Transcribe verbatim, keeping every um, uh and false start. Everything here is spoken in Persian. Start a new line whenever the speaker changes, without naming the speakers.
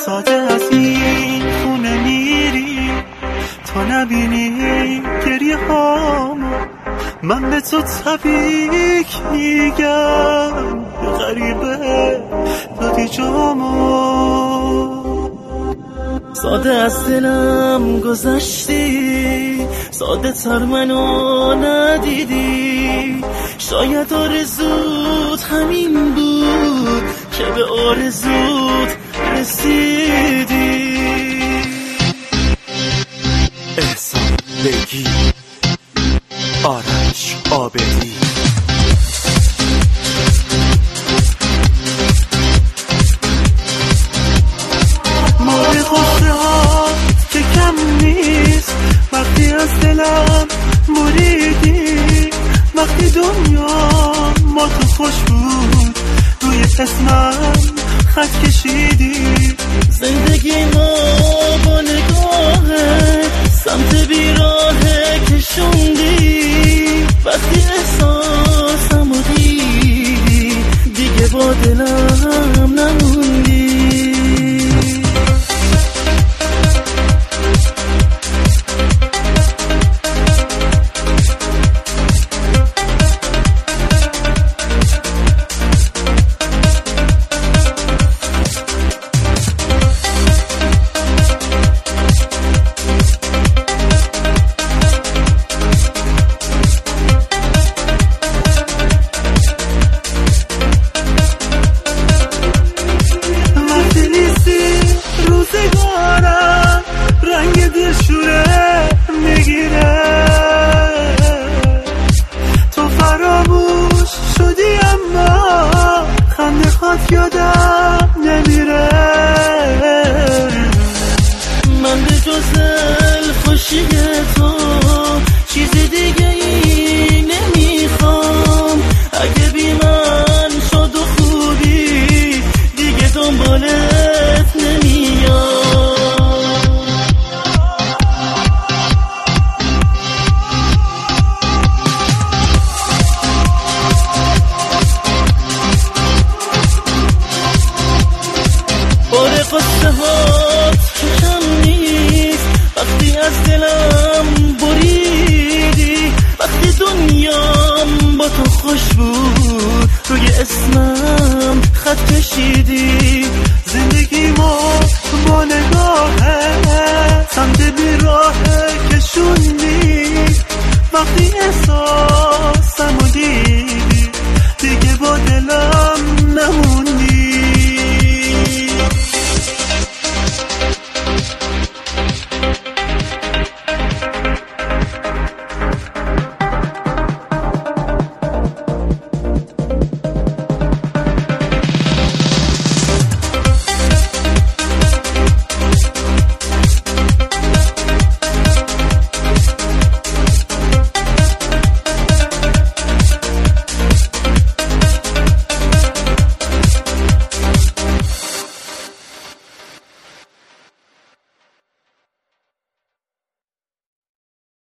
ساده از این خونه میری تا نبینی گریه هامو، من به تو تبریک میگم، غریبه دادی جامو. ساده از دلم گذشتی، ساده تر منو ندیدی، شاید آرزوت همین بود که به آرزوت رسیدی.
احسان بگی، آرش آبدی.
مال خوشه ها که کم نیست وقتی از دلم بریدی، وقتی دنیا ما تو خوش بود روی اسمم خط کشیدی.
زندگی ما با نگاهه سمت بیراهه کشوندی، وقتی احساسم رو دیدی دیگه با دلم نموندی.
دلشوره میگیره تو فراموش شدی اما خنده خات یادم نمیره.
من به جز خوشی تو چیز دیگه ای نمیخوام، اگه بی من شد و خوبی دیگه دنبالت نمیام. قصه هات کم نیست وقتی از دلم بریدی، وقتی دنیام با تو خوش بود روی اسمم خط کشیدی.
زندگی ما با نگاهه سمت بیراه کشوندی، وقتی احساس